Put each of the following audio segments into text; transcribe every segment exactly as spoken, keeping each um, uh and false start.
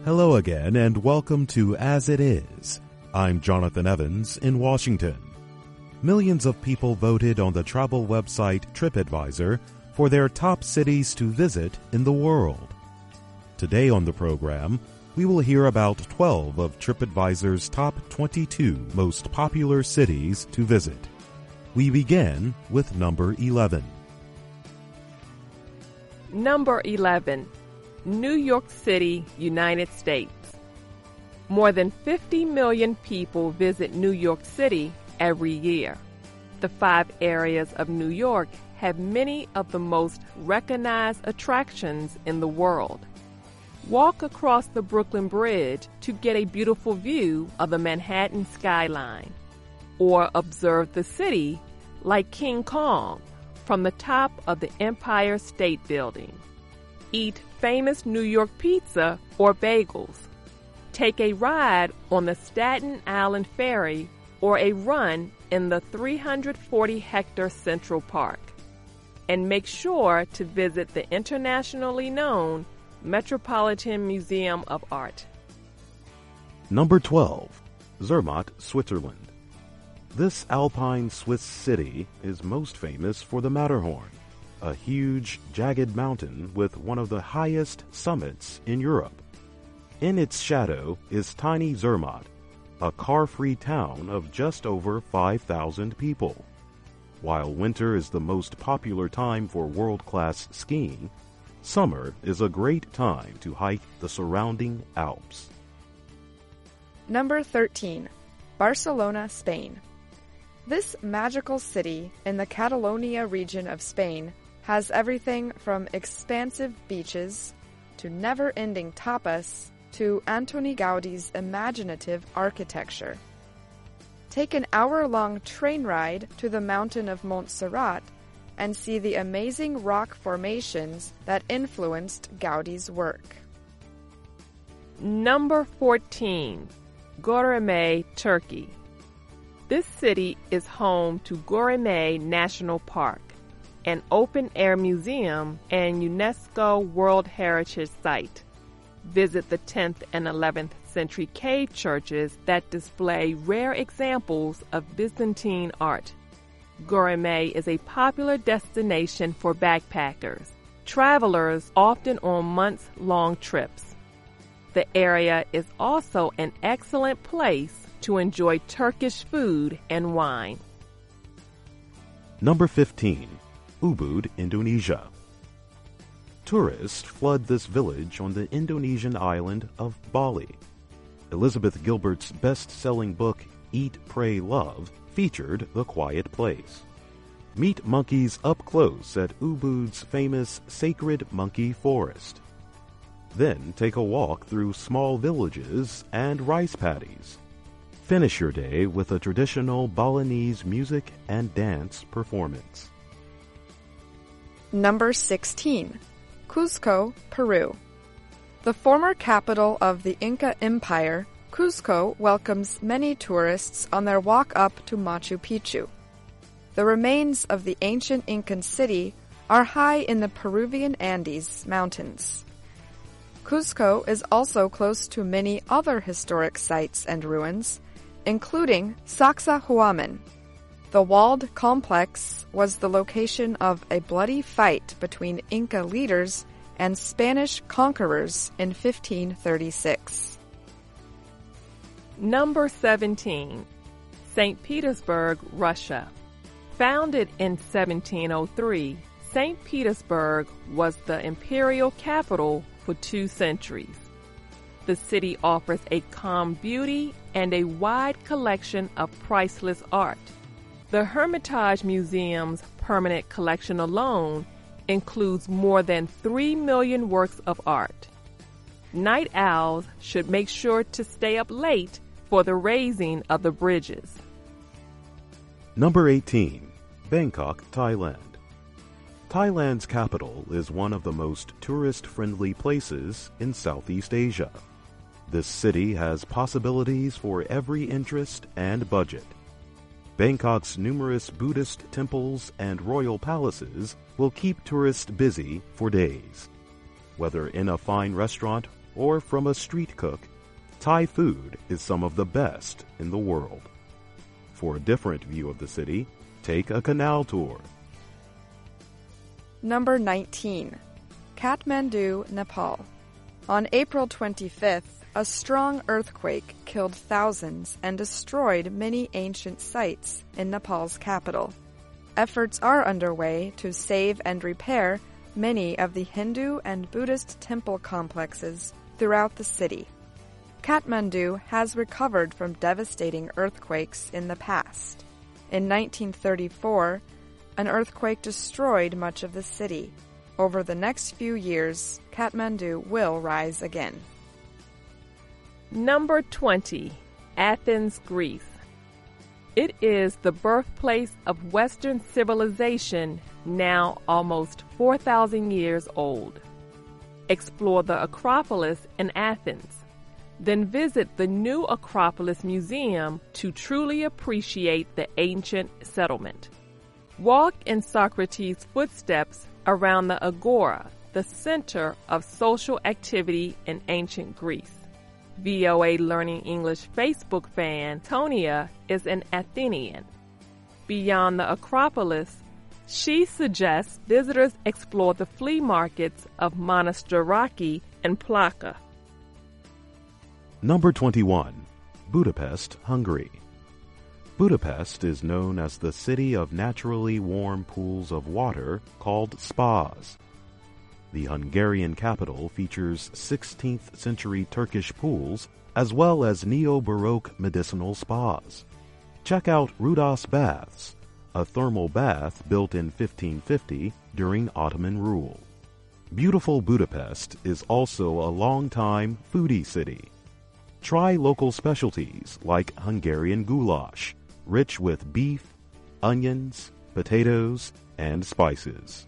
Hello again and welcome to As It Is. I'm Jonathan Evans in Washington. Millions of people voted on the travel website TripAdvisor for their top cities to visit in the world. Today on the program, we will hear about twelve of TripAdvisor's top twenty-two most popular cities to visit. We begin with number eleven. Number eleven. New York City, United States. More than fifty million people visit New York City every year. The five areas of New York have many of the most recognized attractions in the world. Walk across the Brooklyn Bridge to get a beautiful view of the Manhattan skyline, or observe the city like King Kong from the top of the Empire State Building. Eat famous New York pizza or bagels. Take a ride on the Staten Island Ferry or a run in the three hundred forty hectare Central Park. And make sure to visit the internationally known Metropolitan Museum of Art. Number twelve. Zermatt, Switzerland. This alpine Swiss city is most famous for the Matterhorn, a huge, jagged mountain with one of the highest summits in Europe. In its shadow is tiny Zermatt, a car-free town of just over five thousand people. While winter is the most popular time for world-class skiing, summer is a great time to hike the surrounding Alps. Number thirteen. Barcelona, Spain. This magical city in the Catalonia region of Spain has everything from expansive beaches to never-ending tapas to Antoni Gaudi's imaginative architecture. Take an hour-long train ride to the mountain of Montserrat and see the amazing rock formations that influenced Gaudi's work. Number fourteen. Göreme, Turkey. This city is home to Göreme National Park, an open-air museum and UNESCO World Heritage Site. Visit the tenth and eleventh century cave churches that display rare examples of Byzantine art. Göreme is a popular destination for backpackers, travelers often on months-long trips. The area is also an excellent place to enjoy Turkish food and wine. Number fifteen. Ubud, Indonesia. Tourists flood this village on the Indonesian island of Bali. Elizabeth Gilbert's best-selling book, Eat, Pray, Love, featured the quiet place. Meet monkeys up close at Ubud's famous Sacred Monkey Forest. Then take a walk through small villages and rice paddies. Finish your day with a traditional Balinese music and dance performance. Number sixteen. Cusco, Peru. The former capital of the Inca Empire, Cusco welcomes many tourists on their walk up to Machu Picchu. The remains of the ancient Incan city are high in the Peruvian Andes Mountains. Cusco is also close to many other historic sites and ruins, including Sacsayhuaman. The walled complex was the location of a bloody fight between Inca leaders and Spanish conquerors in fifteen thirty-six. Number seventeen. Saint Petersburg, Russia. Founded in seventeen oh three, Saint Petersburg was the imperial capital for two centuries. The city offers a calm beauty and a wide collection of priceless art. The Hermitage Museum's permanent collection alone includes more than three million works of art. Night owls should make sure to stay up late for the raising of the bridges. Number eighteen. Bangkok, Thailand. Thailand's capital is one of the most tourist-friendly places in Southeast Asia. This city has possibilities for every interest and budget. Bangkok's numerous Buddhist temples and royal palaces will keep tourists busy for days. Whether in a fine restaurant or from a street cook, Thai food is some of the best in the world. For a different view of the city, take a canal tour. Number nineteen. Kathmandu, Nepal. On April twenty-fifth, a strong earthquake killed thousands and destroyed many ancient sites in Nepal's capital. Efforts are underway to save and repair many of the Hindu and Buddhist temple complexes throughout the city. Kathmandu has recovered from devastating earthquakes in the past. In nineteen thirty-four, an earthquake destroyed much of the city. Over the next few years, Kathmandu will rise again. Number twenty. Athens, Greece. It is the birthplace of Western civilization, now almost four thousand years old. Explore the Acropolis in Athens. Then visit the new Acropolis Museum to truly appreciate the ancient settlement. Walk in Socrates' footsteps around the Agora, the center of social activity in ancient Greece. V O A Learning English Facebook fan Tonia is an Athenian. Beyond the Acropolis, she suggests visitors explore the flea markets of Monastiraki and Plaka. Number twenty-one. Budapest, Hungary. Budapest is known as the city of naturally warm pools of water called spas. The Hungarian capital features sixteenth century Turkish pools as well as neo-Baroque medicinal spas. Check out Rudas Baths, a thermal bath built in fifteen fifty during Ottoman rule. Beautiful Budapest is also a long-time foodie city. Try local specialties like Hungarian goulash, rich with beef, onions, potatoes, and spices.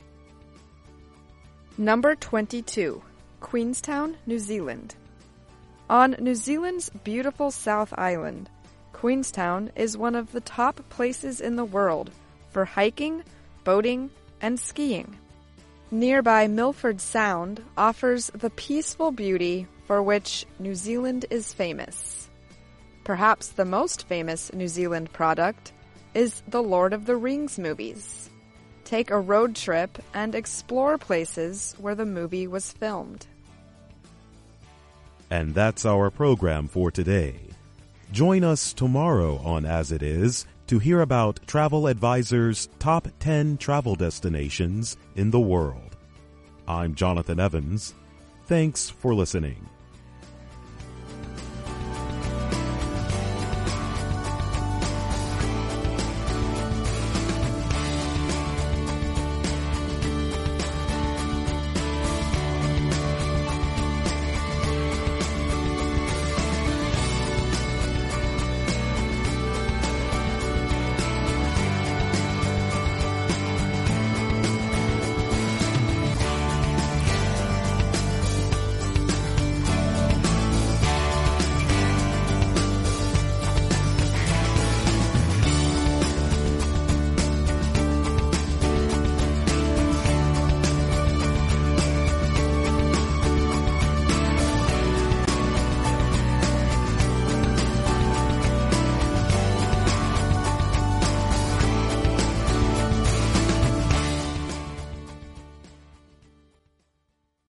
Number twenty-two. Queenstown, New Zealand. On New Zealand's beautiful South Island, Queenstown is one of the top places in the world for hiking, boating, and skiing. Nearby Milford Sound offers the peaceful beauty for which New Zealand is famous. Perhaps the most famous New Zealand product is the Lord of the Rings movies. Take a road trip and explore places where the movie was filmed. And that's our program for today. Join us tomorrow on As It Is to hear about Travel Advisor's top ten travel destinations in the world. I'm Jonathan Evans. Thanks for listening.